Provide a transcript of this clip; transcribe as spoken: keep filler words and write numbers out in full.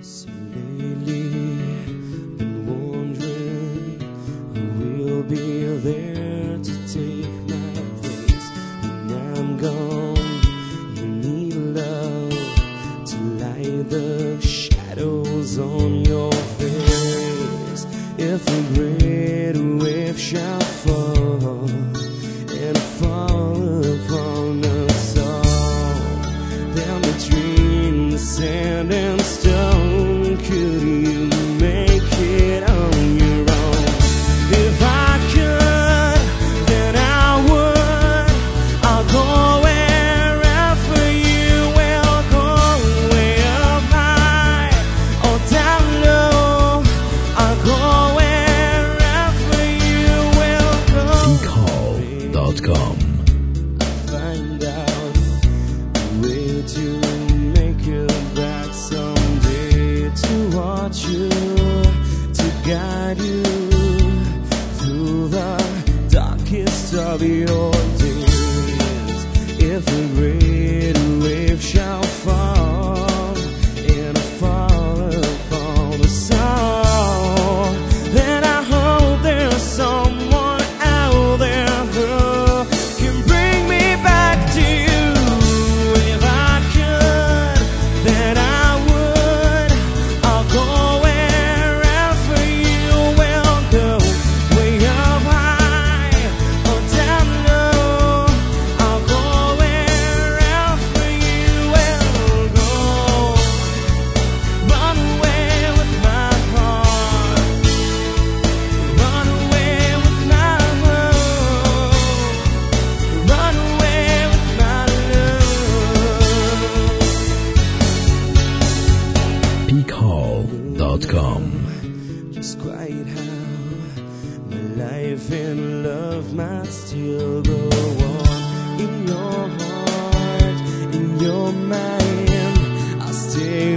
So lately, been wondering who will be there to take my place when I'm gone. You need love to light the shadows on your face. If a great wave shall fall and fall upon us all, then between the sand and stone, could you make it on your own? If I could, then I would. I'll go wherever you will go, way up high or down low. I'll go wherever you will go. peak hall dot com. Find out a way to make it back someday, to watch you, to guide you through the darkest of your days. If a great wave shall fall and fall upon us all, then I hope there's someone out there who can bring me back to you. If I could, then I would. I'll go wherever you will go, way up high or down low. I'll go wherever you will go. Run away with my heart, run away with my love, run away with my love. peak hall dot com. Just quite how my life and love might still go on. In your heart, in your mind, I'll stay